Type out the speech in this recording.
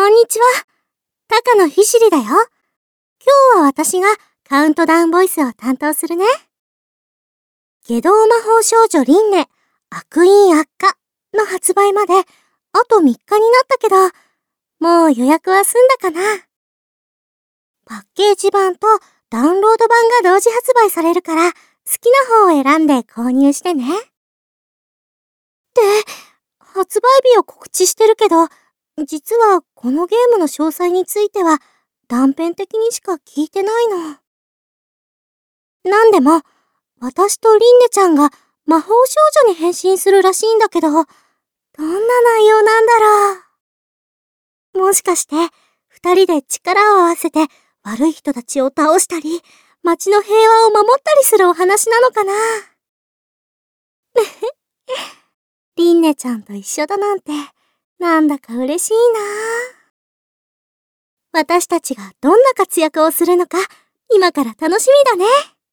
んにちは。高野ひしりだよ。今日は私がカウントダウンボイスを担当するね。下道魔法少女リンネ、悪印悪化の発売まであと3日になったけど、もう予約は済んだかな。パッケージ版とダウンロード版が同時発売されるから、好きな方を選んで購入してね。で、発売日を告知してるけど、実はこのゲームの詳細については断片的にしか聞いてないの。なんでも、私とリンネちゃんが魔法少女に変身するらしいんだけど、どんな内容なんだろう。もしかして、二人で力を合わせて悪い人たちを倒したり、街の平和を守ったりするお話なのかな。リンネちゃんと一緒だなんて、なんだか嬉しいな。私たちがどんな活躍をするのか、今から楽しみだね。